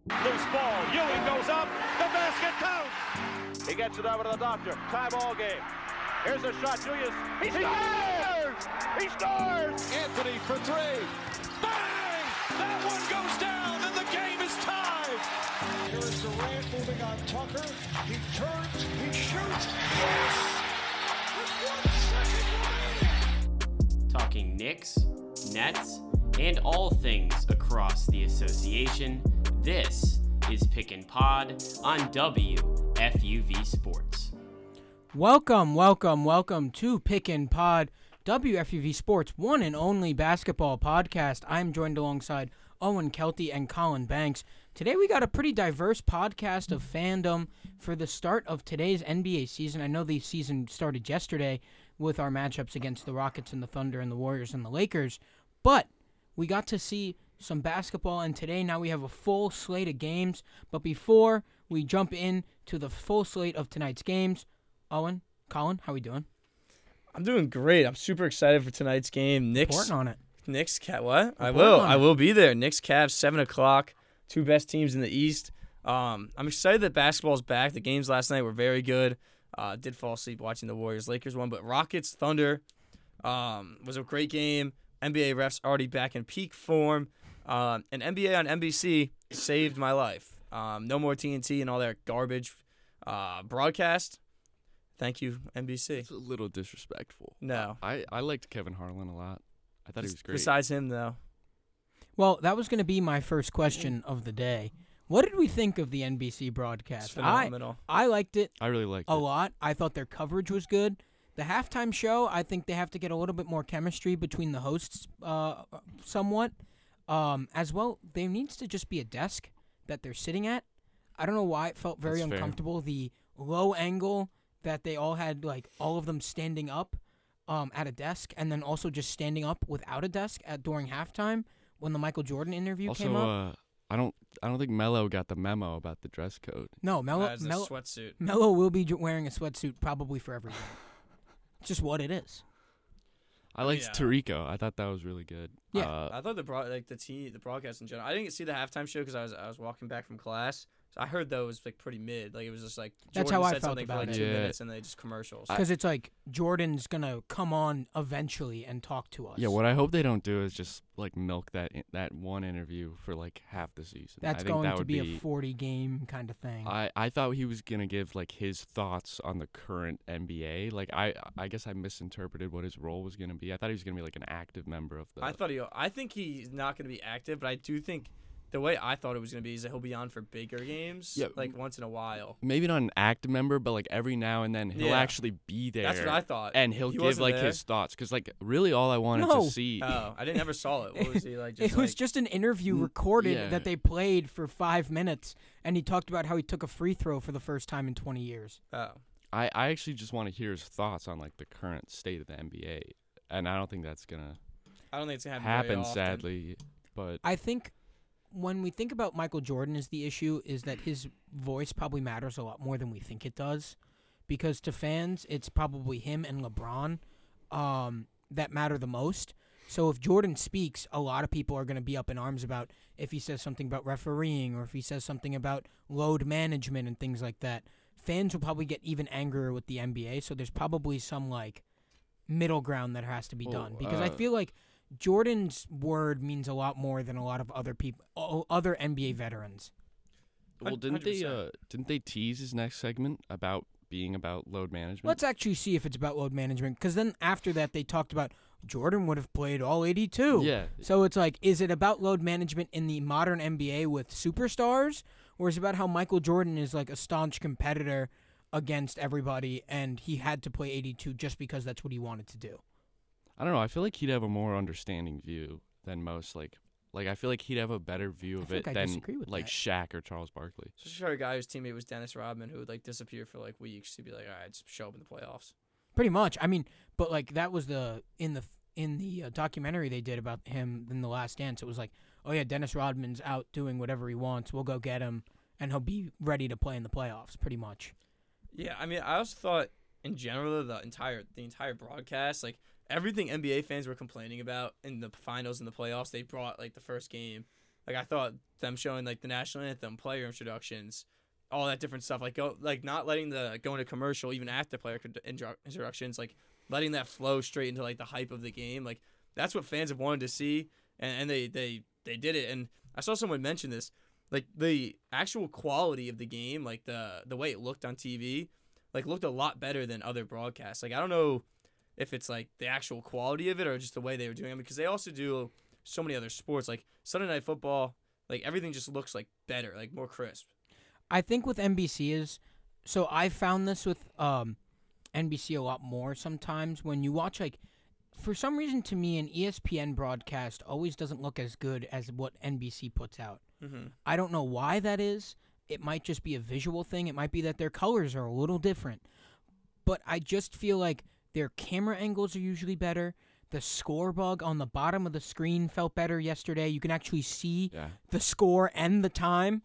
Loose ball. Ewing goes up. The basket counts. He gets it over to the doctor. Tie ball game. Here's a shot. Julius. He scores! He scores! Anthony for three. Bang! That one goes down, and the game is tied. Here is Durant moving on Tucker. He turns. He shoots. Yes! With 1 second remaining. Talking Knicks, Nets, and all things across the association, this is Pick & Pod on WFUV Sports. Welcome to Pick & Pod, WFUV Sports' one and only basketball podcast. I'm joined alongside Owen Kelty and Colin Banks. Today we got a pretty diverse podcast of fandom for the start of today's NBA season. I know the season started yesterday with our matchups against the Rockets and the Thunder and the Warriors and the Lakers, but we got to see some basketball, and today now we have a full slate of games. But before we jump in to the full slate of tonight's games, Owen, Colin, how we doing? I'm doing great. I'm super excited for tonight's game. Reporting on it. Knicks, what? I Reporting on will be there. Knicks, Cavs, 7 o'clock. Two best teams in the East. I'm excited that basketball's back. The games last night were very good. Did fall asleep watching the Warriors-Lakers one, but Rockets, Thunder was a great game. NBA refs already back in peak form. And NBA on NBC saved my life. No more TNT and all that garbage broadcast. Thank you, NBC. It's a little disrespectful. No. I liked Kevin Harlan a lot. I thought he was great. Besides him, though. Well, that was going to be my first question of the day. What did we think of the NBC broadcast? It's phenomenal. I liked it I really liked it. a lot. I thought their coverage was good. The halftime show, I think they have to get a little bit more chemistry between the hosts somewhat. As well, there needs to just be a desk that they're sitting at. I don't know why it felt very That's fair. uncomfortable. The low angle that they all had, like all of them standing up at a desk, and then also just standing up without a desk during halftime when the Michael Jordan interview came up. Also, I don't think Melo got the memo about the dress code. No, Melo As a sweatsuit. Melo will be wearing a sweatsuit probably for every game. It's just what it is. I liked Yeah. Tarico. I thought that was really good. Yeah. I thought the broadcast in general. I didn't get to see the halftime show because I was walking back from class. So I heard though it was like pretty mid. Like it was just like That's Jordan how I said felt something for about like it. 2 Yeah. minutes and then just commercials. Because it's like Jordan's going to come on eventually and talk to us. Yeah, what I hope they don't do is just like milk that one interview for like half the season. That's I think going that to would be a 40-game kind of thing. I thought he was gonna give like his thoughts on the current NBA. Like I guess I misinterpreted what his role was gonna be. I thought he was gonna be like an active member of the. I think he's not going to be active, but I do think the way I thought it was going to be is that he'll be on for bigger games, Yeah. like once in a while. Maybe not an active member, but like every now and then he'll Yeah. actually be there. That's what I thought. And he'll He give wasn't like there? his thoughts, because like really all I wanted No. to see. Oh, I never saw it. What was he like? Just It was like, just an interview recorded yeah. that they played for 5 minutes, and he talked about how he took a free throw for the first time in 20 years. oh. I actually just want to hear his thoughts on like the current state of the NBA, and I don't think that's gonna I don't think it's going to happen very happen, often. sadly. But I think when we think about Michael Jordan as the issue is that his voice probably matters a lot more than we think it does, because to fans, it's probably him and LeBron that matter the most. So if Jordan speaks, a lot of people are going to be up in arms about if he says something about refereeing or if he says something about load management and things like that. Fans will probably get even angrier with the NBA, so there's probably some like middle ground that has to be done, because I feel like Jordan's word means a lot more than a lot of other people, other NBA veterans. well, didn't they tease his next segment about being about load management? Let's actually see if it's about load management, because then after that they talked about Jordan would have played all 82. Yeah. So it's like, is it about load management in the modern NBA with superstars, or is it about how Michael Jordan is like a staunch competitor against everybody and he had to play 82 just because that's what he wanted to do? I don't know. I feel like he'd have a more understanding view than most. Like I feel like he'd have a better view of think it I than disagree with like that. Shaq or Charles Barkley. Especially for a guy whose teammate was Dennis Rodman, who would like disappear for like weeks. He'd be like, all right, just show up in the playoffs. Pretty much. I mean, but like that was in the documentary they did about him in The Last Dance. It was like, oh yeah, Dennis Rodman's out doing whatever he wants. We'll go get him, and he'll be ready to play in the playoffs. Pretty much. Yeah, I mean, I also thought in general the entire broadcast, like everything NBA fans were complaining about in the finals and the playoffs, they brought like the first game. Like I thought them showing like the national anthem, player introductions, all that different stuff, like not letting go into commercial even after player introductions, like letting that flow straight into like the hype of the game. Like that's what fans have wanted to see, and they did it. And I saw someone mention this, like the actual quality of the game, like the way it looked on TV, like looked a lot better than other broadcasts. Like I don't know if it's like the actual quality of it or just the way they were doing it, because they also do so many other sports, like Sunday Night Football, like everything just looks like better, like more crisp. I think with NBC is, so I found this with NBC a lot more sometimes when you watch, like, for some reason to me an ESPN broadcast always doesn't look as good as what NBC puts out. Mm-hmm. I don't know why that is. It might just be a visual thing. It might be that their colors are a little different. But I just feel like their camera angles are usually better. The score bug on the bottom of the screen felt better yesterday. You can actually see the score and the time.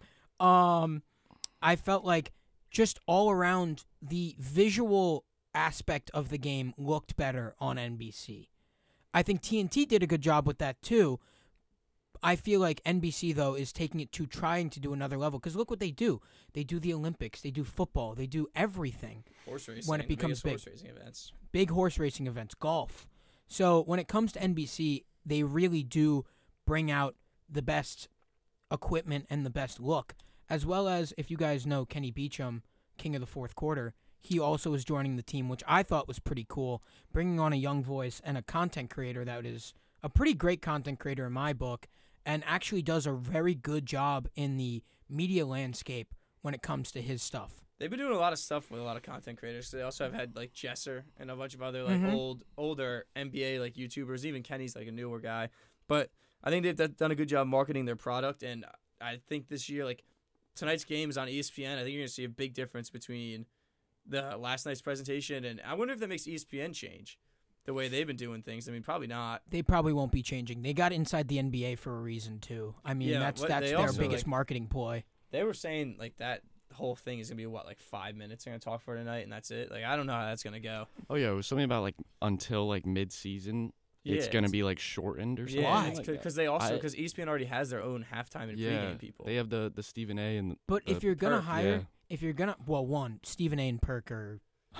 I felt like just all around the visual aspect of the game looked better on NBC. I think TNT did a good job with that too. I feel like NBC, though, is taking it to trying to do another level. Because look what they do. They do the Olympics. They do football. They do everything. Horse racing. When it becomes big. Horse racing events. Big horse racing events. Golf. So when it comes to NBC, they really do bring out the best equipment and the best look. As well as, if you guys know Kenny Beecham, King of the Fourth Quarter, he also is joining the team, which I thought was pretty cool. Bringing on a young voice and a content creator that is a pretty great content creator in my book, and actually does a very good job in the media landscape when it comes to his stuff. They've been doing a lot of stuff with a lot of content creators. They also have had like Jesser and a bunch of other like older NBA like YouTubers. Even Kenny's like a newer guy. But I think they've done a good job marketing their product. And I think this year, like tonight's game is on ESPN. I think you're going to see a big difference between the last night's presentation. And I wonder if that makes ESPN change the way they've been doing things. I mean, probably not. They probably won't be changing. They got inside the NBA for a reason too. I mean, that's their also, biggest marketing ploy. They were saying like that whole thing is gonna be like 5 minutes they're gonna talk for tonight, and that's it. Like I don't know how that's gonna go. Oh yeah, it was something about like until like mid-season, it's gonna be like shortened or something. Yeah, because ESPN already has their own halftime and pregame people. They have the Stephen A. and but if you're gonna hire, Yeah. Stephen A. and Perk are.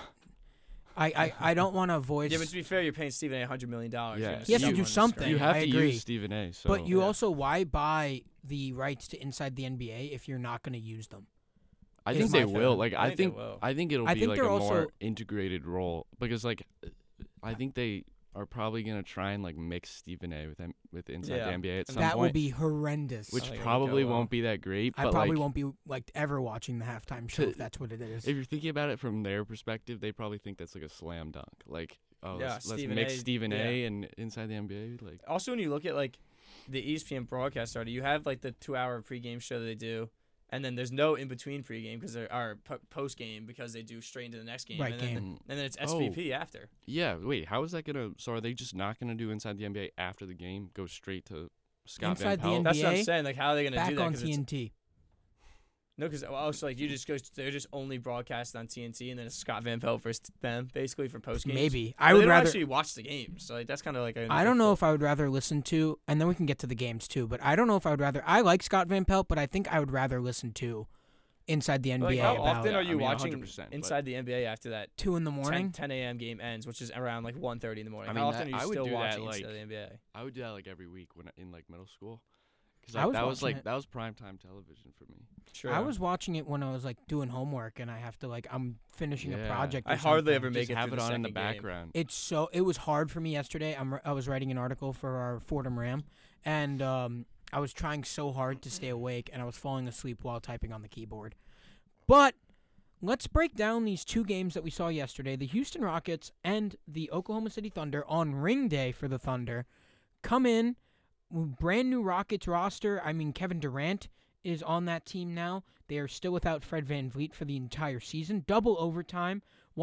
I don't want to voice. Yeah, but to be fair, you're paying Stephen A. $100 million. Yeah. He has to do something. You have I to agree. use Stephen A. So. But you also, why buy the rights to Inside the NBA if you're not going to use them? I think they will. Like I think it'll I be think like they're a also- more integrated role, because like I think they are probably gonna try and like mix Stephen A. with Inside the NBA at some that point. will be horrendous. Which think probably it'll go well. won't be that great. I but probably like, won't be like ever watching the halftime show if that's what it is. If you're thinking about it from their perspective, they probably think that's like a slam dunk. Like, let's Stephen mix A. Stephen A. and Inside the NBA. Like, also, when you look at like the ESPN broadcast already, you have like the 2-hour pregame show that they do, and then there's no in between pregame because there are post game because they do straight into the next game. Right, and game. Then it's SVP after. yeah, wait, how is that gonna? So are they just not gonna do Inside the NBA after the game? Go straight to Scott Inside Van the Pelt? That's what I'm NBA, saying. Like, how are they gonna back do that? on 'Cause it's- TNT. No, because also like they're just only broadcast on TNT, and then it's Scott Van Pelt versus them basically for post games. Maybe I I would don't rather. actually watch the games, so like, that's kind of like I don't know if I would rather listen to, and then we can get to the games too. But I don't know if I would rather. I like Scott Van Pelt, but I think I would rather listen to Inside the NBA Like, how about often are you I mean, watching 100%, Inside the NBA after that 2 in the morning. 10 a.m. game ends, which is around like 1:30 in the morning? I mean, how often that- are I you would still do that, watching like- Inside the NBA? I would do that like every week when in like middle school, because I was that was watching like it. that was primetime television for me. True. I was watching it when I was like doing homework, and I have to like I'm finishing a Yeah. project. Or I hardly something. ever make Just it have through it the on in the second game. background. It was hard for me yesterday. I was writing an article for our Fordham Ram, and I was trying so hard to stay awake, and I was falling asleep while typing on the keyboard. But let's break down these 2 games that we saw yesterday: the Houston Rockets and the Oklahoma City Thunder on ring day for the Thunder. Come in, brand new Rockets roster. I mean, Kevin Durant is on that team now. They are still without Fred VanVleet for the entire season. Double overtime,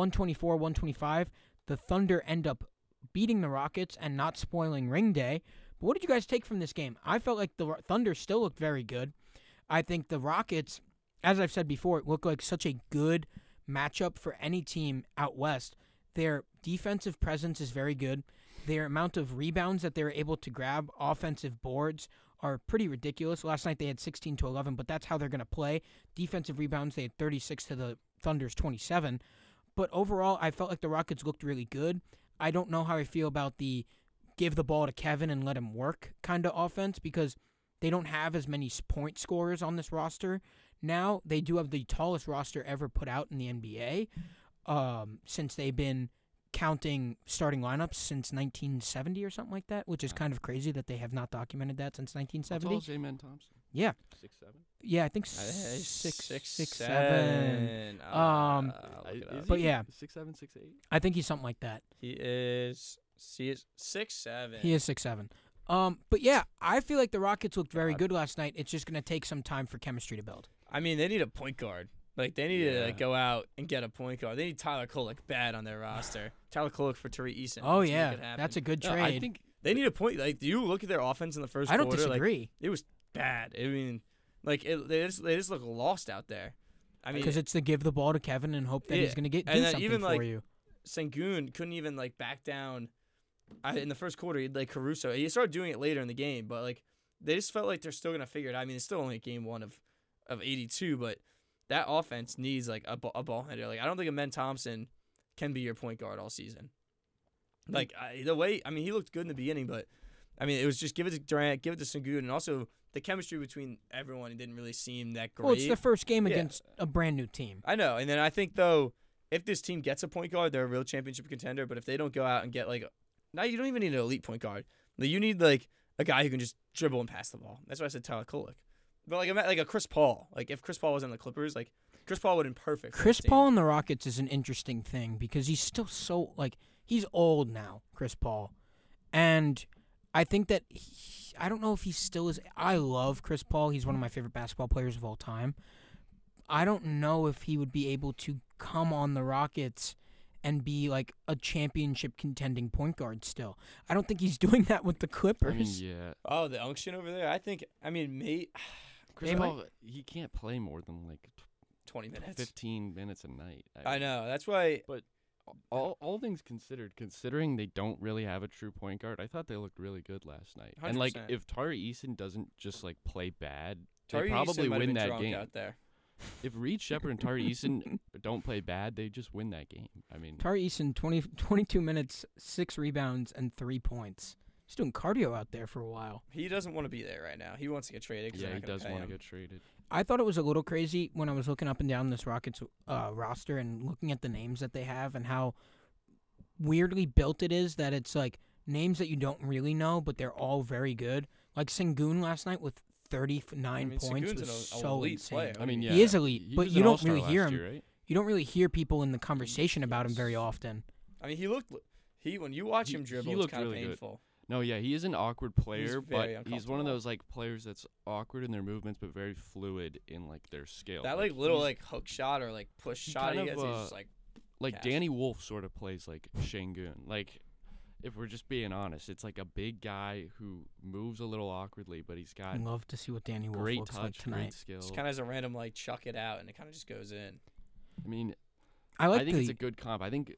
124-125. The Thunder end up beating the Rockets and not spoiling ring day. But what did you guys take from this game? I felt like the Thunder still looked very good. I think the Rockets, as I've said before, it looked like such a good matchup for any team out west. Their defensive presence is very good. Their amount of rebounds that they're able to grab, offensive boards, are pretty ridiculous. Last night they had 16 to 11, but that's how they're going to play. Defensive rebounds, they had 36 to the Thunder's 27. But overall, I felt like the Rockets looked really good. I don't know how I feel about the give the ball to Kevin and let him work kind of offense because they don't have as many point scorers on this roster. Now they do have the tallest roster ever put out in the NBA since they've been counting starting lineups since 1970 or something like that, which is kind of crazy that they have not documented that since 1970. How tall is Amen Thompson? Yeah. 6'7"? Yeah, I think 6'7". But yeah. 6'7", 6'8"? I think he's something like that. He is 6'7". He is 6'7". But yeah, I feel like the Rockets looked very good last night. It's just going to take some time for chemistry to build. I mean, they need a point guard. Like, they need to go out and get a point guard. They need Tyler Kolek bad on their roster. Tyler Kolek for Tariq Eason. Oh, Let's yeah. make it happen. That's a good No, trade. I think They need a point. Like, do you look at their offense in the first I don't quarter? disagree. Like, it was bad. I mean, like, they just look lost out there. I mean, Because it's to give the ball to Kevin and hope that he's going to do And then something even, for like, you. Sengun couldn't even, like, back down. In the first quarter, like Caruso. He started doing it later in the game, but, like, they just felt like they're still going to figure it out. I mean, it's still only game one of 82, but that offense needs, like, a ball handler. Like, I don't think Amen Thompson can be your point guard all season. Like, the way, I mean, he looked good in the beginning, but, I mean, it was just give it to Durant, give it to Sengun, and also the chemistry between everyone didn't really seem that great. Well, it's the first game against a brand new team. I know, and then I think, though, if this team gets a point guard, they're a real championship contender, but if they don't go out and get, like, now you don't even need an elite point guard. Like, you need, like, a guy who can just dribble and pass the ball. That's why I said Tyler Kolek. But, like, I meant, like, a Chris Paul. Like, if Chris Paul was on the Clippers, like, Chris Paul would have been perfect. Chris Paul and the Rockets is an interesting thing because he's still so, like, he's old now, Chris Paul. And I think that, I don't know if he still is. I love Chris Paul. He's one of my favorite basketball players of all time. I don't know if he would be able to come on the Rockets and be like a championship contending point guard still. I don't think he's doing that with the Clippers. I mean, yeah. Oh, the unction over there? I think, I mean, Chris Paul, he can't play more than like 20 minutes. 15 minutes a night. I know. That's why. But all things considered, considering they don't really have a true point guard, I thought they looked really good last night. 100%. And like, if Tari Eason doesn't just like play bad, Tari they probably Eason might have win been that drunk game. out there. If Reed Shepherd and Tari Eason don't play bad, they just win that game. I mean, Tari Eason, 22 minutes, 6 rebounds, and 3 points. He's doing cardio out there for a while. He doesn't want to be there right now. He wants to get traded. yeah, he does want to get traded. I thought it was a little crazy when I was looking up and down this Rockets roster and looking at the names that they have and how weirdly built it is that it's like names that you don't really know, but they're all very good. Like Sengun last night with 39 points Sengun's was an so elite insane. player. I mean, yeah, He is elite, he but was you an don't all-star really hear last him. year, right? You don't really hear people in the conversation about him very often. I mean, when you watch him dribble, he it's looked kind of really good. painful. No, yeah, he is an awkward player, but very he's one of uncomfortable. those like players that's awkward in their movements, but very fluid in like their skill. That like little he's- like hook shot or like push he shot he kind gets, of, he's just like like cash. Danny Wolf sort of plays like Sengun. Like, if we're just being honest, it's like a big guy who moves a little awkwardly, but he's got I'd love to see what Danny Wolf great looks touch, like tonight. great skill. just kind of has a random like chuck it out and it kind of just goes in. I mean, I think it's a good comp. I think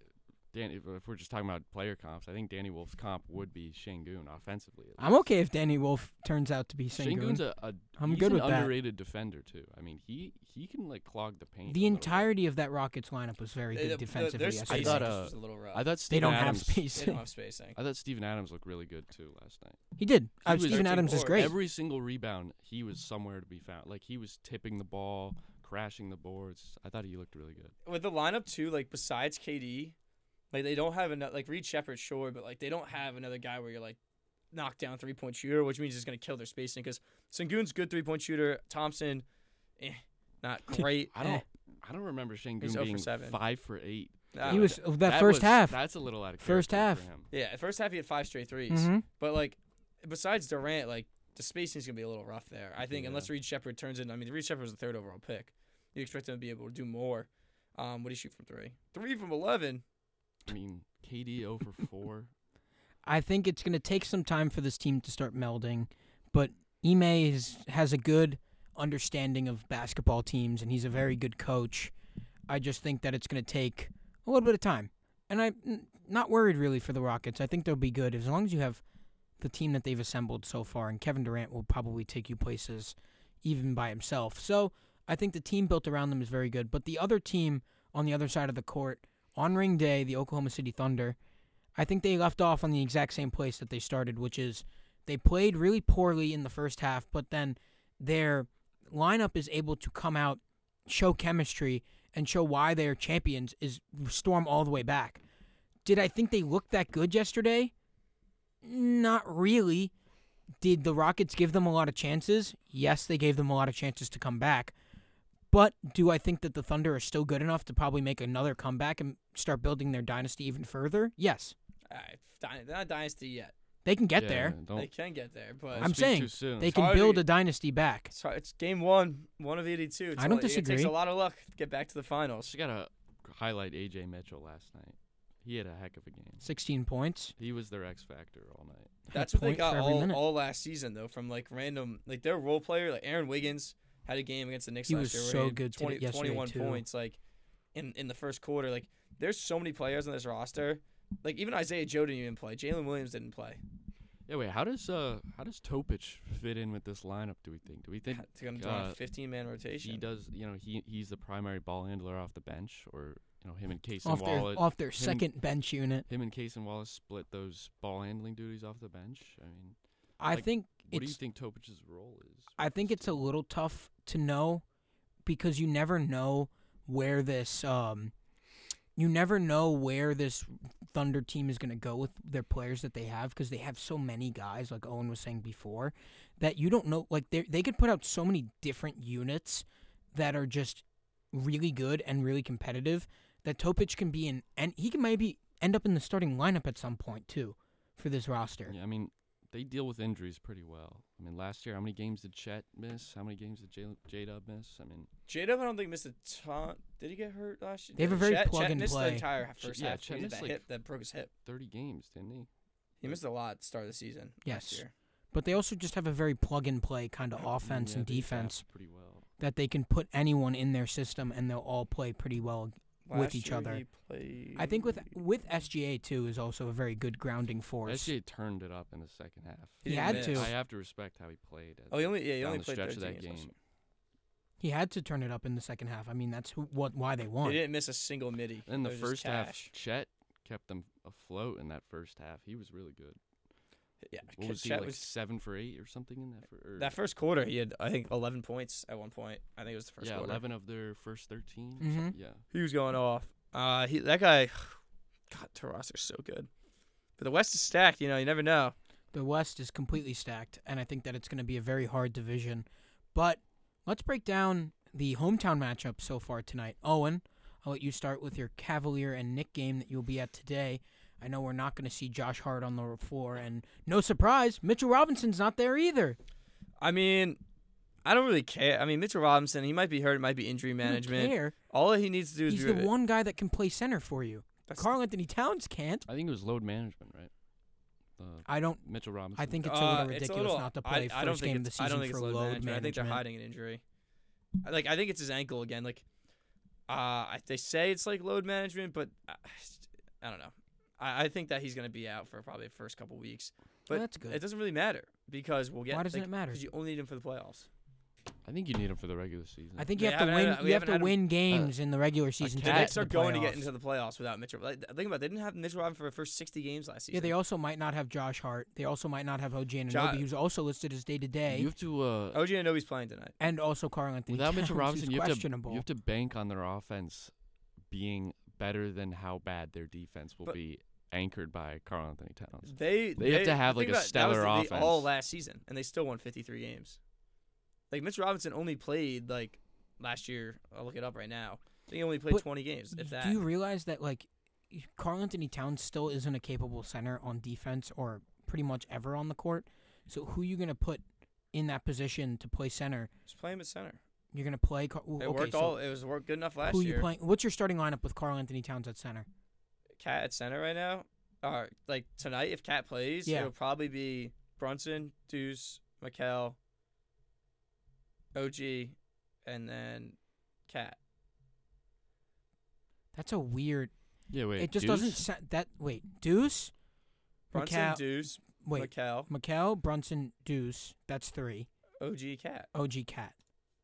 if we're just talking about player comps, I think Danny Wolf's comp would be Sengun offensively. at I'm least. okay if Danny Wolf turns out to be Sengun's Sengun. I'm good an with that. underrated defender too. I mean, he can like clog the paint. The a little bit. entirety of that Rockets lineup was very good defensively. Their yesterday. spacing I thought, just was a little rough. I thought They Steven don't Adams, have space. They don't have spacing. I thought Steven Adams looked really good too last night. He did. He was Steven 13 Adams is boards. great. Every single rebound, he was somewhere to be found. Like, he was tipping the ball, crashing the boards. I thought he looked really good. With the lineup too, like besides KD, like they don't have enough. Like Reed Shepherd, sure, but like they don't have another guy where you're like knock down 3-point shooter, which means he's gonna kill their spacing. Because Sengun's good 3-point shooter. Thompson, not great. I don't remember Sengun He's 0 for being 7. 5 for 8. He was that first half. That's a little out of First character half. for him. Yeah, at first half he had 5 straight threes. Mhm. But like besides Durant, like the spacing's gonna be a little rough there. I think Yeah. unless Reed Shepherd turns in. I mean, Reed Shepherd was the 3rd overall pick. You expect him to be able to do more. What do you shoot from 3? 3 from 11. I mean, KD 0 for 4. I think it's going to take some time for this team to start melding, but Ime has a good understanding of basketball teams, and he's a very good coach. I just think that it's going to take a little bit of time, and I'm not worried really for the Rockets. I think they'll be good as long as you have the team that they've assembled so far, and Kevin Durant will probably take you places even by himself. So I think the team built around them is very good. But the other team on the other side of the court, on ring day, the Oklahoma City Thunder, I think they left off on the exact same place that they started, which is they played really poorly in the first half, but then their lineup is able to come out, show chemistry, and show why they're champions, is storm all the way back. Did I think they looked that good yesterday? Not really. Did the Rockets give them a lot of chances? Yes, they gave them a lot of chances to come back. But do I think that the Thunder are still good enough to probably make another comeback and start building their dynasty even further? Yes. They're not dynasty yet. They can get there. They can get there, but I'm saying they It's can hard build to- a dynasty back. It's game one of 82. I don't It takes disagree. a lot of luck to get back to the finals. Just gotta highlight AJ Mitchell last night. He had a heck of a game. 16 points. He was their X factor all night. That's A what they point got for every all, minute. all last season, though, from like random, like their role player, like Aaron Wiggins had a game against the Knicks He last was year. where so he had good today- yesterday, 21 too. points, like in the first quarter. Like there's so many players on this roster. Like even Isaiah Joe didn't even play. Jalen Williams didn't play. Yeah, wait. How does Topic fit in with this lineup? Do we think? Do we think To come on a 15-man rotation. he does? You know, he's the primary ball handler off the bench, or him and Case and Wallace. Off their second bench unit. Him and Case and Wallace split those ball handling duties off the bench. I mean, I like, think what do you it's. think Topic's role is? I think it's a little tough to know because you never know where this. You never know where this Thunder team is going to go with their players that they have because they have so many guys, like Owen was saying before, that you don't know. Like they could put out so many different units that are just really good and really competitive that Topic can be in, and he can maybe end up in the starting lineup at some point too for this roster. Yeah, I mean, they deal with injuries pretty well. I mean, last year, how many games did Chet miss? How many games did J-Dub miss? I mean, J-Dub, I don't think missed a ton. Did he get hurt last year? They have a very Chet plug-and-play. missed the entire first Yeah, half. Chet He had missed, that like, hip that broke his hip. 30 games, didn't he? He missed a lot at the start of the season last Yes. year. But they also just have a very plug-and-play kind of offense Yeah, and they adapt defense pretty well. that they can put anyone in their system and they'll all play pretty well with Last each year other. he played- I think with SGA too is also a very good grounding force. SJ turned it up in the second half. He didn't had miss. to. I have to respect how he played. Oh, he only down the played stretch 13 of that games last game. year. He had to turn it up in the second half. I mean, that's why they won. He didn't miss a single midi. In the It was just first half, cash. Chet kept them afloat in that first half. He was really good. Yeah, What was he, Chet like was 7 for 8 or something in that? that first quarter. He had, I think, 11 points at one point. I think it was the first yeah, quarter. 11 of their first 13. Mhm. Yeah. He was going off. That guy, God, the roster's so good. But the West is stacked. You never know. The West is completely stacked, and I think that it's going to be a very hard division. But let's break down the hometown matchup so far tonight. Owen, I'll let you start with your Cavalier and Knick game that you'll be at today. I know we're not going to see Josh Hart on the floor, and no surprise, Mitchell Robinson's not there either. I mean, I don't really care. I mean, Mitchell Robinson, he might be hurt. It might be injury I don't management. care. All he needs to do is He's be the one guy that can play center for you. Karl Anthony Towns can't. I think it was load management, right? I don't. Mitchell Robinson. I think it's a little ridiculous not to play I don't first think game of the it's- I don't season think for it's load management. I think they're management. hiding an injury. I think it's his ankle again. Like, they say it's like load management, but I don't know. I think that he's going to be out for probably the first couple weeks. But That's good. It doesn't really matter because we'll get. Why doesn't it matter? Because you only need him for the playoffs. I think you need him for the regular season. I think you We have to haven't win. had- we You have haven't to had him- win games in the regular season to The get Knicks to are the going to get playoffs. into the playoffs without Mitchell. Like, think about it. They didn't have Mitchell Robinson for the first 60 games last season. Yeah, they also might not have Josh Hart. They also might not have OG Anunoby, Jo- who's also listed as day to you day, have to OG Anunoby's playing tonight. and also Karl Anthony without Mitchell Towns, Robinson, who's you have questionable. to bank on their offense being better than how bad their defense will But- be anchored by Karl Anthony Towns. They have to have, think like, a about it, stellar that was all offense. last season, and they still won 53 games. Like Mitchell Robinson only played like last year. I'll look it up right now. I think he only played But 20 games, if that. Do you realize that Karl Anthony Towns still isn't a capable center on defense or pretty much ever on the court? So who are you gonna put in that position to play center? Just play him at center. You're gonna play. It was worked good enough last who are year. you playing? What's your starting lineup with Karl Anthony Towns at center? Cat at center right now. Like tonight, if Cat plays, Yeah. it'll probably be Brunson, Deuce, Mikal, OG, and then Cat. That's a weird. Yeah, wait. It just Deuce? doesn't. Wait, Deuce, Brunson, Mikal, Deuce, Wait. Mikal, Brunson, Deuce. That's 3. OG, Cat. OG, Cat.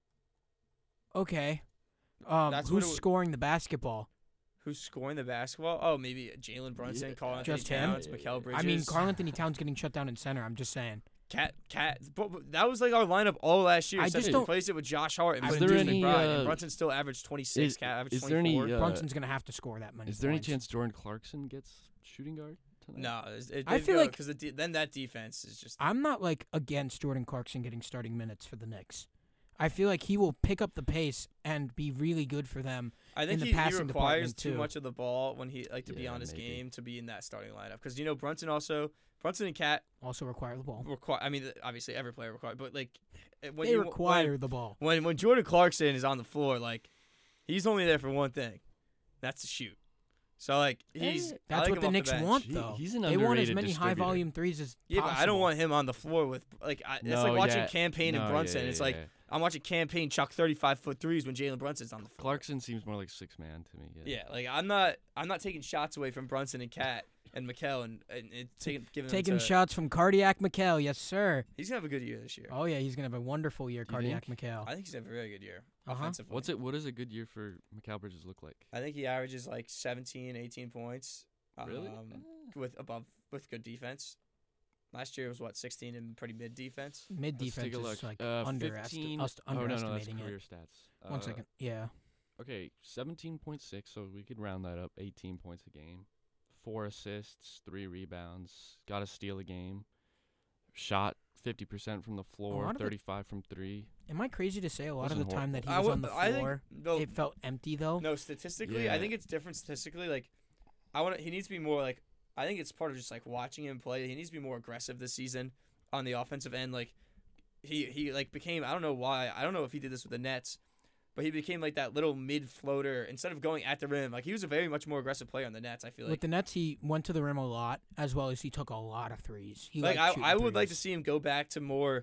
Okay. That's who's what scoring the basketball? Who's scoring the basketball? Oh, maybe Jalen Brunson, Karl Anthony Just him? Towns, Mikal Bridges. I mean, Karl Anthony Towns getting shut down in center. I'm just saying. Cat. But that was like our lineup all last year. I Except just we don't- replaced it with Josh Hart and Is put there Deuce any, McBride. And Brunson still averaged 26. Cat averaged is 24. there any, Brunson's gonna have to score that many. Is there any points. chance Jordan Clarkson gets shooting guard tonight? No, I feel like- because then that defense is just. I'm not like against Jordan Clarkson getting starting minutes for the Knicks. I feel like he will pick up the pace and be really good for them. I think in the he passing requires department, too too. much of the ball when he to be Yeah, on his maybe. game to be in that starting lineup. Because Brunson and Cat Also require the ball. require. I mean, obviously every player requires, but like when They you require the ball. when Jordan Clarkson is on the floor, like he's only there for one thing, that's to shoot. So like he's That's I like what him the off Knicks bench. want, He- though. he's an They want as underrated many distributor. high volume threes as Yeah, possible. but I don't want him on the floor with like it's No, like watching yeah. Campaign and No, Brunson. yeah, it's yeah, like yeah. I'm watching Campaign chuck 35-foot threes when Jalen Brunson's on the floor. Clarkson seems more like 6-man to me. Yeah, like I'm not taking shots away from Brunson and Cat and Mikal and giving them Taking to, shots from Cardiac Mikal, yes sir. He's gonna have a good year this year. Oh yeah, he's gonna have a wonderful year, You Cardiac think? Mikal. I think he's gonna have a really good year Uh-huh. offensively. What does a good year for Mikal Bridges look like? I think he averages like 17, 18 points. Really? With good defense. Last year was 16 and pretty mid defense. Mid Let's take defense a look. is like 15. Oh no, that's underestimating career it. stats. 1 second. Yeah. Okay, 17.6. So we could round that up. 18 points a game, 4 assists, 3 rebounds. Got a steal a game. Shot 50% from the floor, lot of it- 35 from 3. Am I crazy to say a lot of Wasn't the time that he I was would- on the I think- floor, no, it felt empty though? No, statistically, Yeah. I think it's different statistically. Like, he needs to be more like. I think it's part of just like watching him play. He needs to be more aggressive this season on the offensive end. Like, he like became. I don't know why. I don't know if he did this with the Nets, but he became like that little mid floater instead of going at the rim. Like he was a very much more aggressive player on the Nets. I feel like. With the Nets, he went to the rim a lot, as well as he took a lot of threes. He Like liked shooting I would like to threes. see him go back to more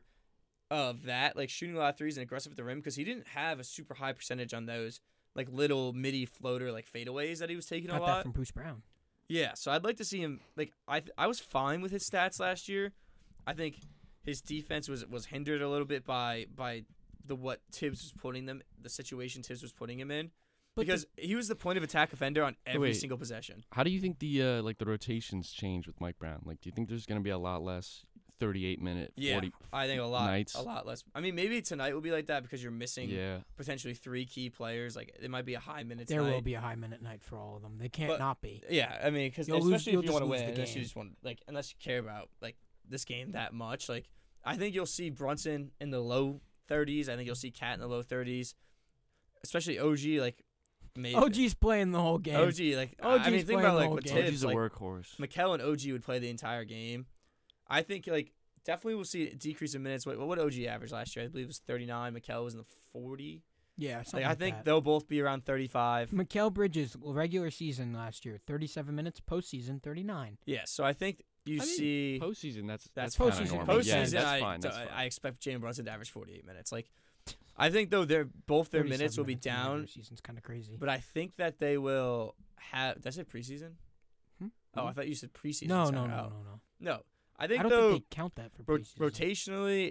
of that, like shooting a lot of threes and aggressive at the rim, because he didn't have a super high percentage on those like little midi floater like fadeaways that he was taking Got a that lot. from Bruce Brown. Yeah, so I'd like to see him like I was fine with his stats last year. I think his defense was hindered a little bit by the what Tibbs was putting them, the situation Tibbs was putting him in, But because he was the point of attack offender on every Wait. single possession. How do you think the rotations change with Mike Brown? Like, do you think there's gonna be a lot less 38-minute, Yeah, 40 I think a nights? lot less. I mean, maybe tonight will be like that because you're missing Yeah. potentially 3 key players. Like it might be a high minutes There night. will be a high minute night for all of them. They can't But- not be. Yeah, I mean, because You'll lose- especially you'll if you just want to lose win, the unless you game. just want unless you care about like this game that much. Like I think you'll see Brunson in the low 30s. I think you'll see Cat in the low 30s, especially OG. Like maybe OG's playing the whole game. OG. Like I OG's mean, think playing about the like whole with game. Tibbs, OG's a like workhorse. Mikal and OG would play the entire game. I think like definitely we'll see a decrease in minutes. What would OG average last year? I believe it was 39. Mikal was in the 40. Yeah, something Like I like think that. they'll both be around 35. Mikal Bridges, regular season last year, 37 minutes. Postseason, 39. Yeah, so I think you I mean, see Postseason, that's postseason. kinda normal. Yeah, Postseason, that's fine. That's fine. I expect Jalen Brunson to average 48 minutes. Like, I think though both their 37 minutes will be minutes in the down, regular season's kind of crazy. but I think that they will have. Did I say preseason? Hmm? Oh, I thought you said preseason. No, Sorry. no, no, Oh. no, no. No, I think I don't though think they count that for preseason. rotationally,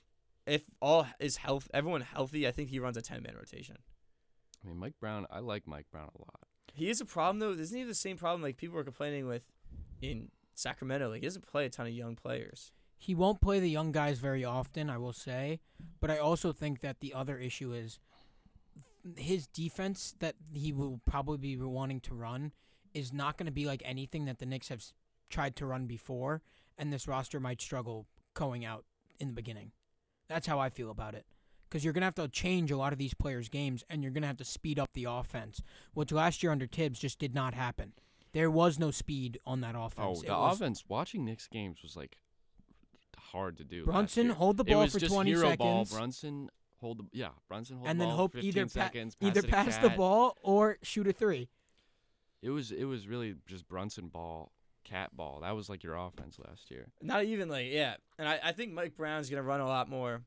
if all is everyone healthy, I think he runs a 10-man rotation. I mean, Mike Brown, I like Mike Brown a lot. He is a problem though. Isn't he the same problem like people were complaining with in Sacramento? Like he doesn't play a ton of young players. He won't play the young guys very often, I will say. But I also think that the other issue is his defense that he will probably be wanting to run is not going to be like anything that the Knicks have tried to run before, and this roster might struggle going out in the beginning. That's how I feel about it. Because you're going to have to change a lot of these players' games, and you're going to have to speed up the offense, which last year under Tibbs just did not happen. There was no speed on that offense. Oh, It the was offense, watching Knicks games was like hard to do. last Brunson, year. hold the It ball was for just 20 hero seconds. ball. Brunson hold Brunson hold and the then ball hope 15 either seconds, either it to pass the Cat. ball or shoot a three. It was really just Brunson ball, Cat ball. That was like your offense last year. Not even like and I think Mike Brown's gonna run a lot more.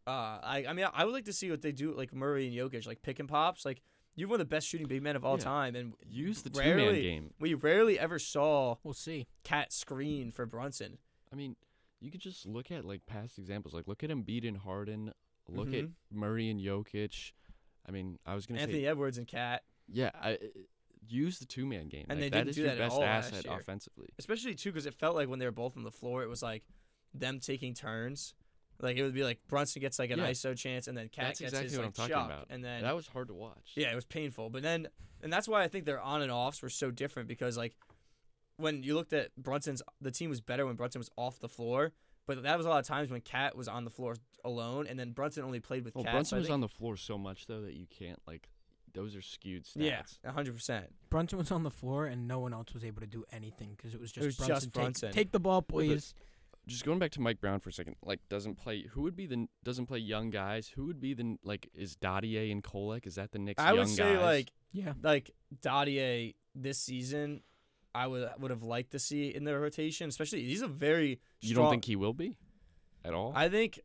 I mean I would like to see what they do like Murray and Jokic like pick and pops. Like you're one of the best shooting big men of all Yeah. time, and Use the rarely- two-man game. we rarely ever saw We'll see. Cat screen for Brunson. I mean, you could just look at like past examples. Like look at Embiid and Harden. Look at Mhm. Murray and Jokic. I mean, I was gonna Anthony say, Edwards and Cat, yeah, use the 2-man game. And like, they that didn't is do your that at best all last asset year. offensively. especially too, because it felt like when they were both on the floor, it was like them taking turns. Like it would be like Brunson gets like an Yeah. ISO chance, and then Cat That's gets exactly his what like I'm talking chuck, about. and then That was hard to watch. yeah, it was painful. But then, and that's why I think their on and offs were so different, because like when you looked at the team was better when Brunson was off the floor, but that was a lot of times when Cat was on the floor alone, and then Brunson only played with Well, Cat. Brunson so I was think- on the floor so much though that you can't like. Those are skewed stats. yeah, 100%. Brunson was on the floor, and no one else was able to do anything because it was just was Brunson. just Brunson. Take the ball, please. Just going back to Mike Brown for a second, like doesn't play young guys? Who would be is Dadier and Kolek? Is that the Knicks I young would say guys? Yeah. like Dadier this season, I would have liked to see in the rotation, especially he's a very You strong. don't think he will be at all? I think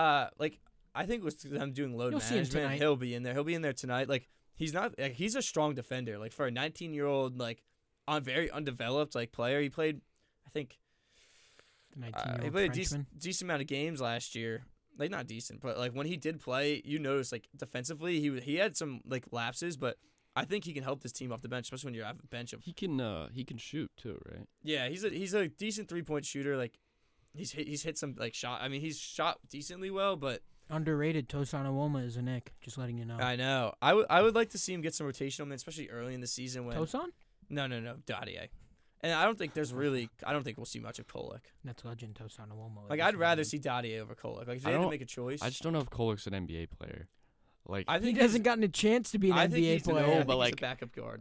with them doing load You'll see him management, tonight. he'll be in there. He'll be in there tonight. Like he's not. Like, he's a strong defender. Like for a 19-year-old, like very undeveloped like player, he played. I think The he 19-year-old played a Frenchman. decent amount of games last year. Like not decent, but like when he did play, you notice like defensively, he had some like lapses, but I think he can help this team off the bench, especially when you have a bench of. he can shoot too, right? Yeah, he's a decent 3-point shooter. Like he's hit some like shot. I mean, he's shot decently well, but Underrated. Tosan Awoma is a Nick. Just letting you know. I know. I would like to see him get some rotational minutes, especially early in the season when. Tosan? No, Dadier. And I don't think we'll see much of Kolek. That's legend. Tosan Awoma. Like I'd rather see Dadier over Kolek. Like if they had to make a choice. I just don't know if Kolek's an NBA player. Like I He think hasn't gotten a chance to be an I think NBA he's player. I think but, he's like- a backup guard.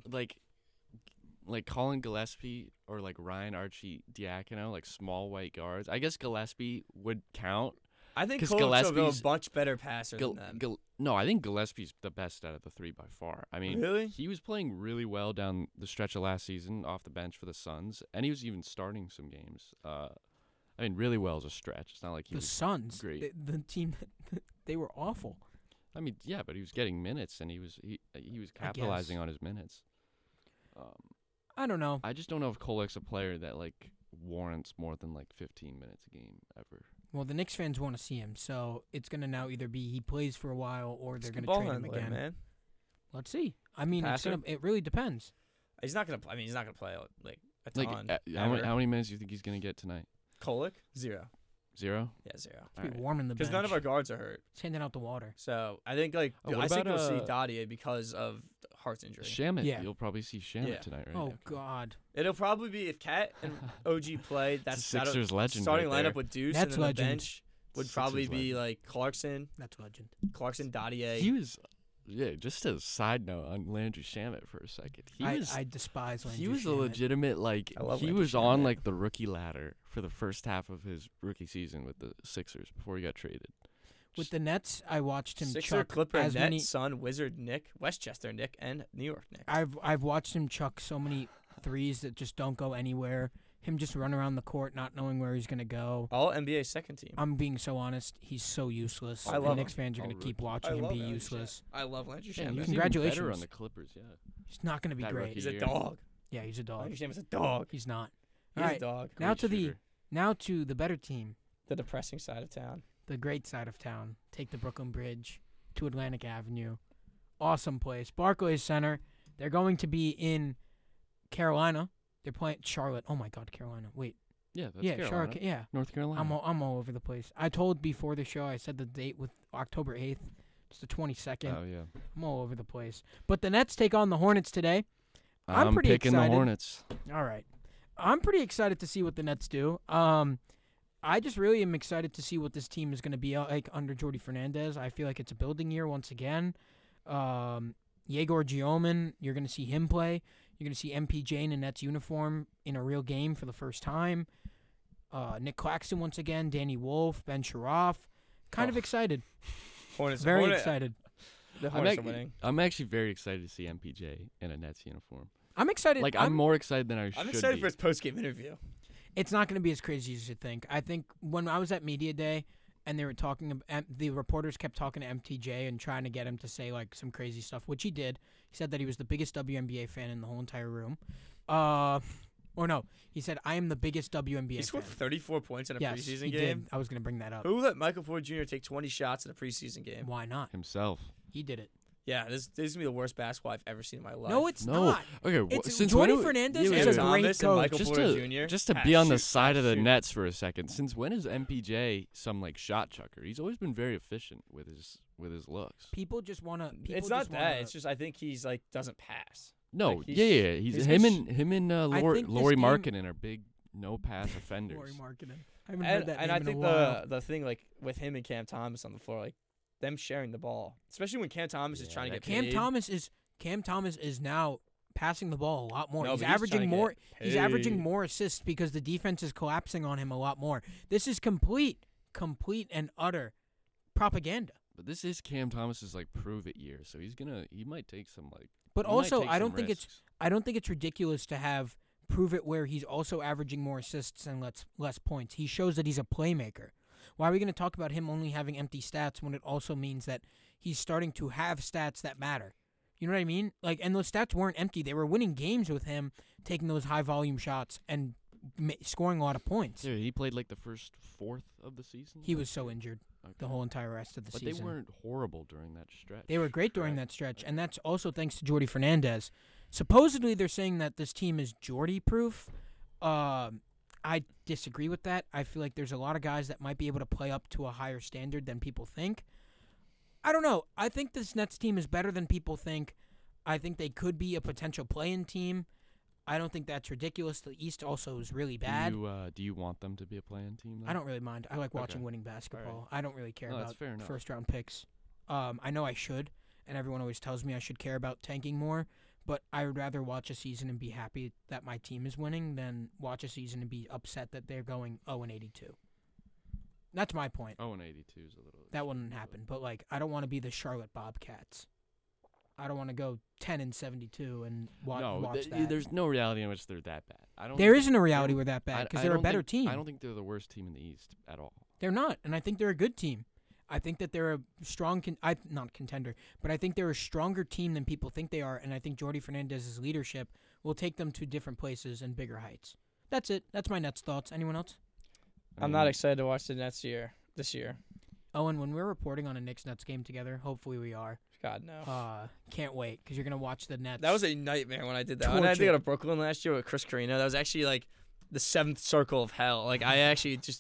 like Colin Gillespie or like Ryan Archie Diacono, like small white guards. I guess Gillespie would count. I think 'Cause Kolek's a Gillespie's- much better passer than them. No, I think Gillespie's the best out of the three by far. I mean, Really? he was playing really well down the stretch of last season off the bench for the Suns, and he was even starting some games. I mean, really well as a stretch. It's not like he The was Suns, great. the team, they were awful. I mean, yeah, but he was getting minutes, and he was capitalizing on his minutes. I don't know. I just don't know if Kolek's a player that like warrants more than like 15 minutes a game ever. Well, the Knicks fans want to see him, so it's gonna now either be he plays for a while or they're He's a gonna ball trade him handler, again. man. Let's see. I mean, Passer? it really depends. He's not gonna. He's not gonna play like a Like, ton. how many minutes do you think he's gonna get tonight? Kolek 0. 0? Yeah, 0. It's be Alright. warm in the Because bench. none of our guards are hurt. He's handing out the water. So I think like Oh, what I think about, you'll see Dadier because of Hart's injury. Shamit. Yeah. You'll probably see Shamit Yeah. tonight, right? Oh Okay. God, It'll probably be if Kat and OG play. That's that'll- Sixers legend starting right lineup there. with Deuce, That's and then legend. the bench would probably Sixers be legend. like Clarkson, that's legend. Dadier. He was, yeah. Just as a side note on Landry Shamit for a second, I despise Landry he was a Shamet. legitimate like I love he Landry was on Shamet. like the rookie ladder for the first half of his rookie season with the Sixers before he got traded. With the Nets, I watched him Sixer, chuck Clipper, as Net, many. Sun, Wizard, Nick, Westchester, Nick, and New York, Nick. I've watched him chuck so many threes that just don't go anywhere. Him just run around the court, not knowing where he's gonna go. All NBA second team. I'm being so honest. He's so useless. I And love Knicks him. fans are All gonna keep rookie. watching him be useless. I love Landry Yeah, he Shamet. was Congratulations. even better on the Clippers. Yeah, He's not gonna be That great. rookie He's a year. dog. Yeah, he's a dog. Landry Shamet's a dog. He's not. He's All right. a dog. Now Great to shooter. the better team, The depressing side of town. the great side of town. Take the Brooklyn Bridge to Atlantic Avenue. Awesome place. Barclays Center. They're going to be in Carolina. They're playing Charlotte. Oh my God, Carolina. Wait. yeah, that's yeah, Carolina. Charlotte. Yeah. North Carolina. I'm all over the place. I told before the show. I said the date with October 8th. It's the 22nd. Oh yeah, I'm all over the place. But the Nets take on the Hornets today. I'm pretty picking excited. the Hornets. All right. I'm pretty excited to see what the Nets do. I just really am excited to see what this team is going to be like under Jordy Fernandez. I feel like it's a building year once again. Yegor Gioman, you're going to see him play. You're going to see MPJ in a Nets uniform in a real game for the first time. Nick Claxton once again, Danny Wolf, Ben Sharaf. Kind of excited. Hornets. Very excited. The I'm, Hornets are winning. I'm actually very excited to see MPJ in a Nets uniform. I'm excited. Like I'm more excited than I should I'm excited be. for his post-game interview. It's not going to be as crazy as you think. I think when I was at Media Day and they were talking, the reporters kept talking to MTJ and trying to get him to say like some crazy stuff, which he did. He said that he was the biggest WNBA fan in the whole entire room. Or no, he said, I am the biggest WNBA He fan. scored 34 points in a Yes, preseason he game. did. I was going to bring that up. Who let Michael Porter Jr. take 20 shots in a preseason game? Why not? Himself. He did it. Yeah, this is gonna be the worst basketball I've ever seen in my life. No, it's No. not. Okay, It's since Jordy when? Fernandez Yeah, is wait, a wait, great Thomas and coach. Michael just Porter to Jr. just to Pass, be on the shoot, side pass, of the shoot. Nets for a second. Since when is MPJ some like shot chucker? He's always been very efficient with his looks. People just want to. It's not that. It's just I think he's like doesn't pass. No, Like, yeah. He's he's him just- and I Laurie think this game- Markkinen are big no pass offenders. Lori Markkinen. I haven't heard that And name I in think a while. the thing like with him and Cam Thomas on the floor, like them sharing the ball, especially when Cam Thomas is Yeah, trying to get Cam paid. Thomas is now passing the ball a lot more. No, he's but he's averaging trying to more. get He's averaging paid. more assists because the defense is collapsing on him a lot more. This is complete and utter propaganda. But this is Cam Thomas's like prove it year, so he might take some like. But he might also, take I some don't think risks. I don't think it's ridiculous to have prove it where he's also averaging more assists and less points. He shows that he's a playmaker. Why are we going to talk about him only having empty stats when it also means that he's starting to have stats that matter? You know what I mean? Like, and those stats weren't empty. They were winning games with him taking those high volume shots and scoring a lot of points. Yeah, he played like the first fourth of the season. He was so injured the Okay. whole entire rest of the But season. they weren't horrible during that stretch. They were great during correct? that stretch, and that's also thanks to Jordy Fernandez. Supposedly, they're saying that this team is Jordy-proof. I disagree with that. I feel like there's a lot of guys that might be able to play up to a higher standard than people think. I don't know. I think this Nets team is better than people think. I think they could be a potential play-in team. I don't think that's ridiculous. The East also is really bad. Do you want them to be a playing team? Though? I don't really mind. I like watching Okay. winning basketball. Alright. I don't really care No, that's about fair enough. first-round picks. I know I should, and everyone always tells me I should care about tanking more, but I would rather watch a season and be happy that my team is winning than watch a season and be upset that they're going 0-82. That's my point. 0-82 is a little. That wouldn't happen, but like I don't want to be the Charlotte Bobcats. I don't want to go 10-72 and watch that. There's no reality in which they're that bad. I don't. There think- isn't a reality where that bad because I they're a don't better think- team. I don't think they're the worst team in the East at all. They're not, and I think they're a good team. I think that they're a strong, not contender, but I think they're a stronger team than people think they are, and I think Jordy Fernandez's leadership will take them to different places and bigger heights. That's it. That's my Nets thoughts. Anyone else? I'm not excited to watch the Nets this year. Owen, when we're reporting on a Knicks-Nets game together, hopefully we are. God no. Can't wait because you're gonna watch the Nets. That was a nightmare when I did that. When I had to go to Brooklyn last year with Chris Carino, that was actually like the seventh circle of hell. Like I actually just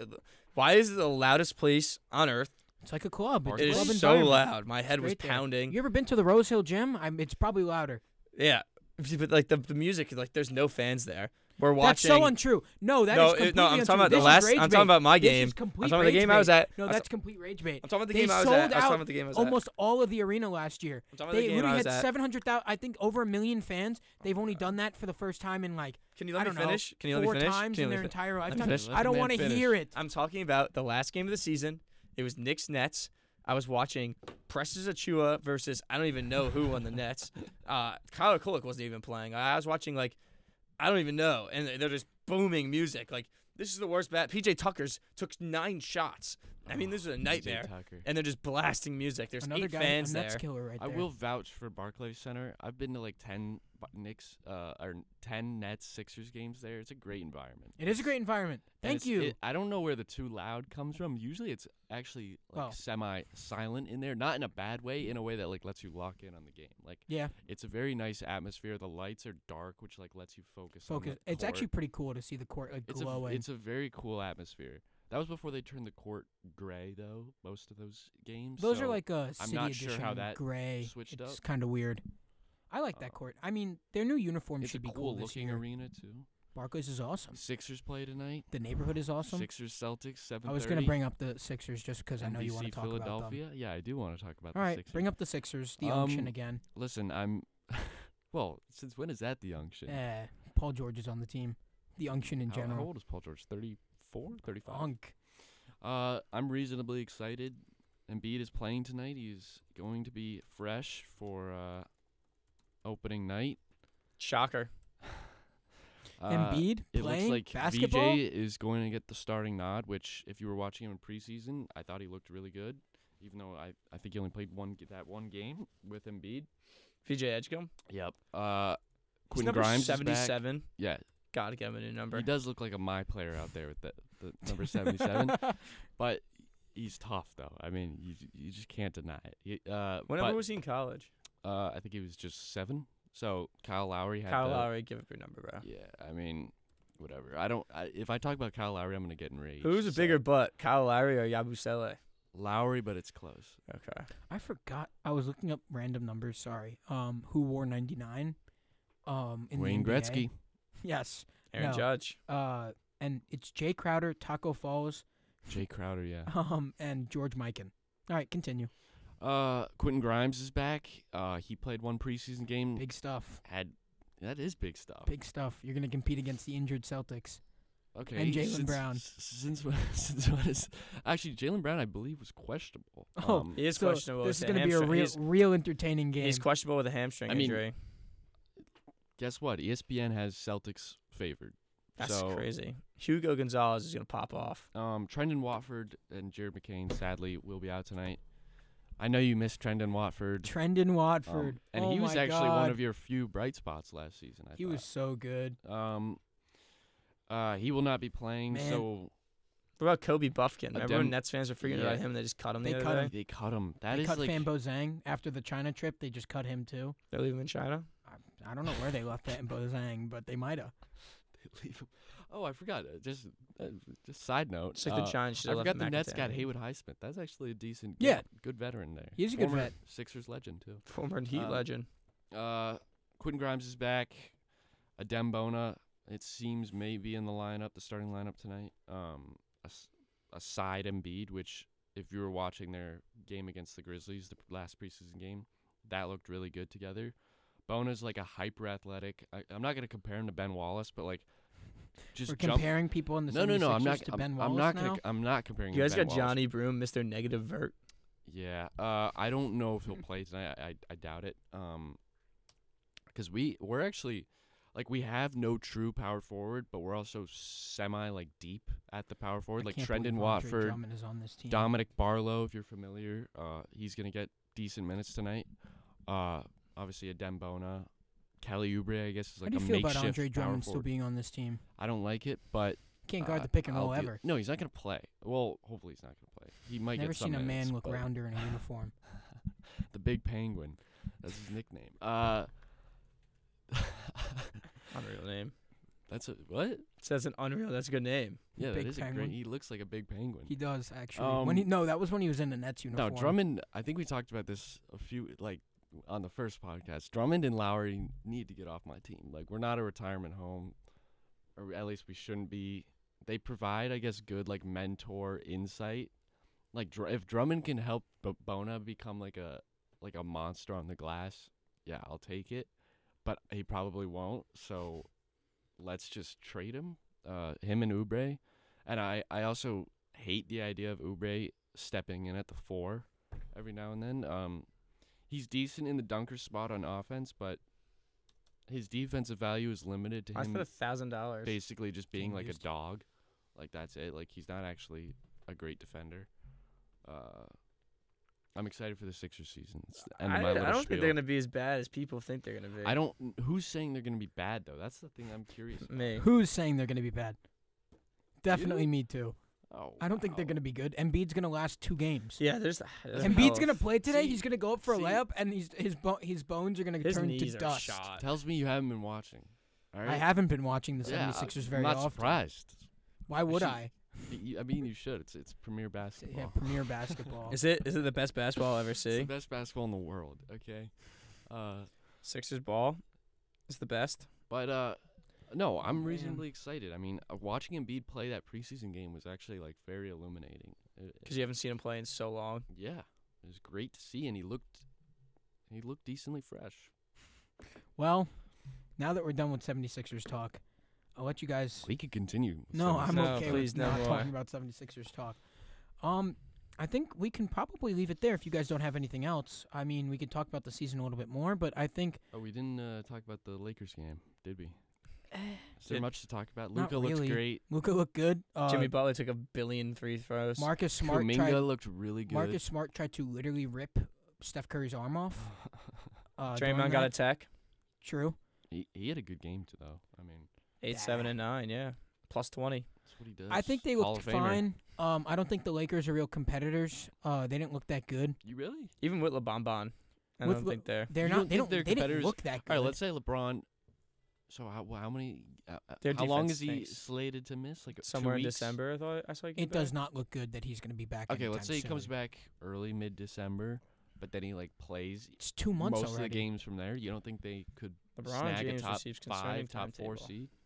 why is it the loudest place on earth? It's like a club. It's It a club is so environment. loud. My head It's was great there. pounding. You ever been to the Rose Hill Gym? It's probably louder. Yeah, but like the music, like there's no fans there. We're That's watching. so untrue. No, that is completely no. I'm untrue. talking about the This is last. rage I'm talking bait. about my This game. is complete I'm talking about the rage game I was bait. at. No, I'm that's complete rage bait. talking about the They game I was sold at. I was out talking about the game I was at. almost all of the arena last year. I'm talking about They the game literally I was had at. 700,000. I think over 1 million fans. They've only done that for the first time in like Can you I let don't me finish? know, Can you let me 4 finish? times Can you in let their me entire me lifetime. finish. I don't want to hear it. I'm talking about the last game of the season. It was Knicks Nets. I was watching Precious Achua versus I don't even know who on the Nets. Kyler Kulik wasn't even playing. I was watching like I don't even know, and they're just booming music. Like this is the worst bat. PJ Tucker's took 9 shots. I mean, this is a nightmare. Tucker. And they're just blasting music. There's Another 8 guy, fans a Nets there. killer right I there. will vouch for Barclays Center. I've been to like 10 Knicks or 10 Nets Sixers games there. It's a great environment. It is a great environment. And Thank you. I don't know where the too loud comes from. Usually it's actually like Well. semi-silent in there, not in a bad way, in a way that like lets you lock in on the game. Like Yeah, it's a very nice atmosphere. The lights are dark, which like lets you focus. On the It's court. actually pretty cool to see the court like It's glowing. it's a very cool atmosphere. That was before they turned the court gray, though. Most of those games. Those so are like a I'm city not sure edition how that gray. switched It's up. kind of weird. I like that court. I mean, their new uniform It's a should be cool this looking year. arena too. Barclays is awesome. Sixers play tonight. The neighborhood is awesome. Sixers Celtics 7:30. I was going to bring up the Sixers just because I know you want to NBC talk about them. Philadelphia. Yeah, I do want to talk about All the right, Sixers. bring up the Sixers, the unction again. Listen, I'm. Well, since when is that the unction? Paul George is on the team. The unction in How general. old is Paul George? 34, 35. Unk. I'm reasonably excited. Embiid is playing tonight. He's going to be fresh for opening night. Shocker. Embiid It playing looks like basketball. VJ is going to get the starting nod, which if you were watching him in preseason, I thought he looked really good, even though I think he only played that one game with Embiid. VJ Edgecombe. Yep. He's Quentin number Grimes is back. 77. Yeah. Gotta get him a new number. He does look like a my player out there with the number 77, but he's tough though. I mean, you just can't deny it. What number was he in college? I think he was just 7. So Kyle Lowry had Lowry, give up your number, bro. Yeah, I mean, whatever. If I talk about Kyle Lowry, I'm gonna get enraged. Who's a bigger butt, Kyle Lowry or Yabusele? Lowry, but it's close. Okay. I forgot. I was looking up random numbers. Sorry. Who wore 99? In Wayne the NBA? Gretzky. Yes. Aaron No. Judge. And it's Jay Crowder, Taco Falls, Jay Crowder, yeah. and George Mikan. All right, continue. Quentin Grimes is back. He played one preseason game. Big stuff. That is big stuff. Big stuff. You're gonna compete against the injured Celtics. Okay. And Jaylen Brown. Since when is actually Jaylen Brown? I believe was questionable. Oh, He is so questionable. this is with a gonna be a hamstring. real entertaining game. He's questionable with a hamstring injury. Guess what? ESPN has Celtics favored. That's So, crazy. Hugo Gonzalez is gonna pop off. Trendon Watford and Jared McCain sadly will be out tonight. I know you missed Trendon Watford. Trendon Watford. And oh he was my actually God. one of your few bright spots last season. I He thought. was so good. He will not be playing. Man. So What about Kobe Buffkin? Remember when Dem- Nets fans were freaking Yeah. about him? They just cut him They the cut other him. day. they cut him. That They is cut like Fambo Zhang after the China trip. They just cut him too. They leave him in China. I don't know where they left Fambo Zhang, but they might have. leave him. Oh, I forgot. Just side note. Just like the Giants should I have left forgot the Nets got McIntyre. Haywood Highsmith. That's actually a decent, Yeah. good veteran there. He's a good Former vet. Sixers legend too. Former Heat legend. Quentin Grimes is back. Adem Bona, it seems, may be in the lineup, the starting lineup tonight. A side Embiid, which if you were watching their game against the Grizzlies, the last preseason game, that looked really good together. Bona's like a hyper athletic. I'm not gonna compare him to Ben Wallace, but like just We're jump. comparing people in the 76ers No. I'm not. to Ben I'm Wallace not now. I'm not comparing. You him guys to Ben got Wallace. Johnny Broom, Mr. Negative Vert. Yeah. I don't know if he'll play tonight. I doubt it. Because we're actually like we have no true power forward, but we're also semi like deep at the power forward. I Like can't Trendon believe Andre Watford, Drummond is on this team. Dominic Barlow, if you're familiar, he's gonna get decent minutes tonight. Obviously Adem Bona, Kelly Oubre, I guess is like How do you a feel about makeshift Andre power Drummond still forward. being on this team? I don't like it, but Can't guard the pick and roll I'll do- ever. No, he's not gonna play. Well, hopefully he's not gonna play. He might Never get some seen a minutes, man look but- rounder in a uniform. The Big Penguin, that's his nickname. Unreal name. That's a what? It says an unreal. That's a good name. Yeah, Big that is a penguin. great. He looks like a big penguin. He does actually. That was when he was in the Nets uniform. No, Drummond. I think we talked about this a few on the first podcast. Drummond and Lowry need to get off my team. Like we're not a retirement home, or at least we shouldn't be. They provide, I guess, good like mentor insight. Like if Drummond can help Bona become like a monster on the glass, yeah, I'll take it. But he probably won't. So let's just trade him. Him and Oubre. And I also hate the idea of Oubre stepping in at the 4 every now and then. He's decent in the dunker spot on offense, but his defensive value is limited to I him spent $1,000. basically just being Getting like a used. dog. Like that's it. Like he's not actually a great defender. I'm excited for the Sixers season. It's the end of my I little don't spiel. think they're gonna be as bad as people think they're gonna be. I don't. Who's saying they're gonna be bad though? That's the thing I'm curious about. Me. Who's saying they're going to be bad? Definitely You? me too. Oh, I don't think they're wow. going to be good. Embiid's going to last 2 games. Yeah, there's. Embiid's going to play today. See- He's going to go up for a see- layup, and his bones are going to His turn knees to are dust. shot. Tells me you haven't been watching. All right. I haven't been watching the Yeah, 76ers I'm very not often. surprised. Why would should- I? I mean, you should. It's premier basketball. Yeah, premier basketball. Is it the best basketball I'll ever It's the see? best basketball in the world. Okay. Sixers ball is the best. But no, I'm Man. reasonably excited. I mean, watching Embiid play that preseason game was actually like very illuminating. Because you haven't seen him play in so long. Yeah, it was great to see, and he looked decently fresh. Well, now that we're done with 76ers talk, I'll let you guys. We could continue. with No, some of I'm this. No, okay please, with no not more. talking about 76ers talk. I think we can probably leave it there if you guys don't have anything else. I mean, we could talk about the season a little bit more, but I think Oh, we didn't talk about the Lakers game, did we? Is there Did- much to talk about? Not Luka really. looked great. Luka looked good. Jimmy Butler took 1 billion free throws. Marcus Smart Kuminga tried. looked really good. Marcus Smart tried to literally rip Steph Curry's arm off. during Draymond got a that. tech. True. He had a good game too, though. I mean, 8, 7, and 9. Yeah, plus 20. That's what he does. I think they Hall looked of Famer. fine. I don't think the Lakers are real competitors. They didn't look that good. You really? Even with LeBron, I With don't Le- think they're. They're You not. don't They think don't. they're They didn't competitors? look that good. All right, let's say LeBron. So how many? Their how long defense is he stinks. slated to miss? Like Somewhere 2 in weeks? December, I saw. It does not look good that he's going to be back. Okay, anytime let's say he comes soon. back early mid-December, but then he like plays It's 2 months most already. of the games from there. You don't think they could LeBron snag James a top receives concerning 5, top 4 timetable. seed?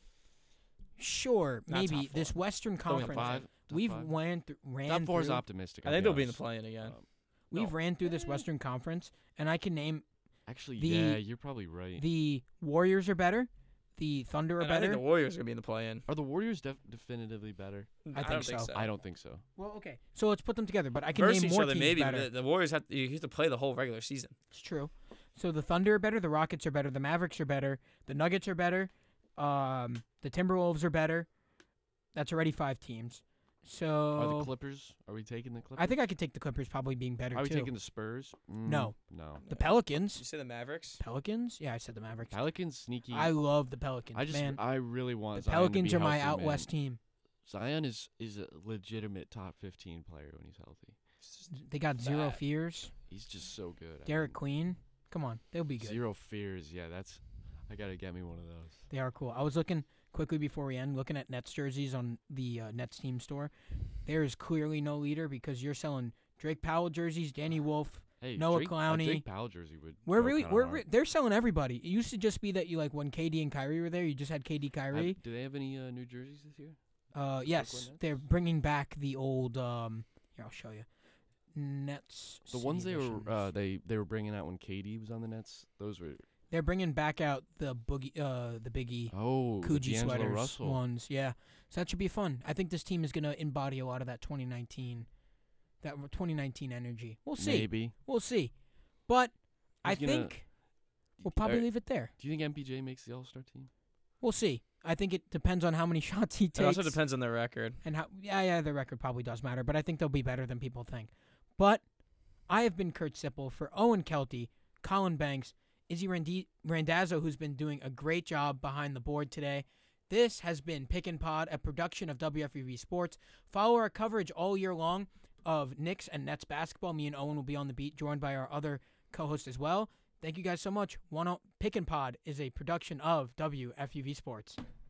Sure, Not maybe top this four. Western Going Conference. Top 5. Top We've 5? ran Top 4 is through. optimistic. I I'll think be they'll be in the honest. play-in again. We've No. ran through this Western Conference, and I can name Actually, The- yeah, you're probably right. the Warriors are better, the Thunder are And I think better. the Warriors are gonna be in the play-in. Are the Warriors definitively better? I think don't think so. so. I don't think so. Well, okay, so let's put them together. But I can Versus name each more other, teams maybe. better. But the Warriors you have to play the whole regular season. It's true. So the Thunder are better, the Rockets are better, the Mavericks are better, the Nuggets are better, the Timberwolves are better. That's already 5 teams. Are So the Clippers? Are we taking the Clippers? I think I could take the Clippers probably being better Are we too. taking the Spurs? No. No. The Pelicans. Did you say the Mavericks? Pelicans? Yeah, I said the Mavericks. Pelicans sneaky. I love the Pelicans, man. I really want The Zion Pelicans to are be my healthy, out man. west team. Zion is a legitimate top 15 player when he's healthy. They got zero Bad. fears. He's just so good. I Derek mean, Queen. Come on, they'll be good. Zero fears. Yeah, that's. I gotta get me one of those. They are cool. I was looking quickly before we end, looking at Nets jerseys on the Nets team store. There is clearly no leader because you're selling Drake Powell jerseys, Danny Wolf. Hey, Noah Drake, Clowney. A Drake Powell jersey would. We're go really kinda hard. they're selling everybody. It used to just be that you like when KD and Kyrie were there, you just had KD, Kyrie. Do they have any new jerseys this year? Yes, Nets? they're bringing back the old. Here, I'll show you. Nets. The ones City they were editions. they were bringing out when KD was on the Nets. Those were They're bringing back out the the Biggie the Coogee D'Angelo sweaters Russell. ones. Yeah, so that should be fun. I think this team is gonna embody a lot of that 2019 energy. We'll see. Maybe. We'll see. But I Who's gonna- think we'll probably leave it there. Do you think MPJ makes the All-Star team? We'll see. I think it depends on how many shots he takes. It also depends on their record. And how the record probably does matter, but I think they'll be better than people think. But I have been Kurt Sipple for Owen Kelty, Colin Banks, Izzy Randazzo, who's been doing a great job behind the board today. This has been Pick and Pod, a production of WFUV Sports. Follow our coverage all year long of Knicks and Nets basketball. Me and Owen will be on the beat, joined by our other co-host as well. Thank you guys so much. Pick and Pod is a production of WFUV Sports.